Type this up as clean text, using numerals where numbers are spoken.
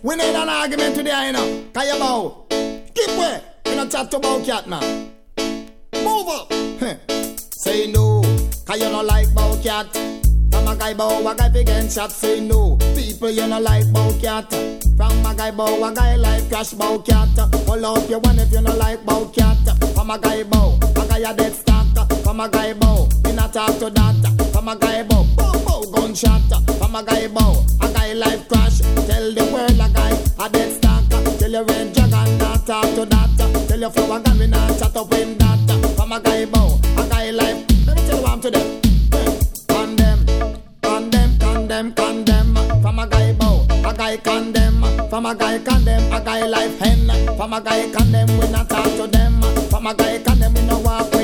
We need an argument today, you know. Can you bow? Keep way. We not chat about cat, man. Move up. Say no. Can you not like bow cat? From a guy bow, a guy begin chat. Say no. People, you not like bow cat. From a guy bow, a guy like crash bow cat. Pull up your one if you not like bow cat. From a guy bow, a guy a dead stock. From a guy bow, we not talk to that. From a guy bow, bow, bow, gunshot. From a guy bow, a guy life crash. Tell the world a guy a dead stock. Tell your red dragon not talk to that. Tell your flower guy me not chat up in that. From a guy bow, a guy life. Let me tell you what I'm to them. Condemn, condemn, condemn, condemn. From a guy bow, a guy condemn. From a guy condemn, a guy life hen. From a guy condemn, we not talk to them. From a guy condemn, we no walk.